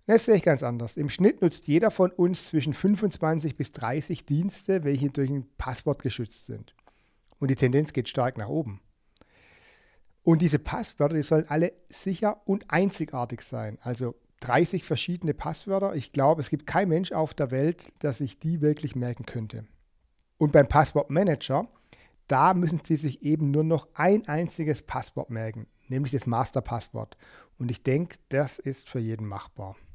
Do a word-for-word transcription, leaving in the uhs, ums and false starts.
Das sehe ich ganz anders. Im Schnitt nutzt jeder von uns zwischen fünfundzwanzig bis dreißig Dienste, welche durch ein Passwort geschützt sind. Und die Tendenz geht stark nach oben. Und diese Passwörter, die sollen alle sicher und einzigartig sein. Also dreißig verschiedene Passwörter. Ich glaube, es gibt kein Mensch auf der Welt, der sich die wirklich merken könnte. Und beim Passwortmanager, da müssen Sie sich eben nur noch ein einziges Passwort merken, nämlich das Masterpasswort. Und ich denke, das ist für jeden machbar.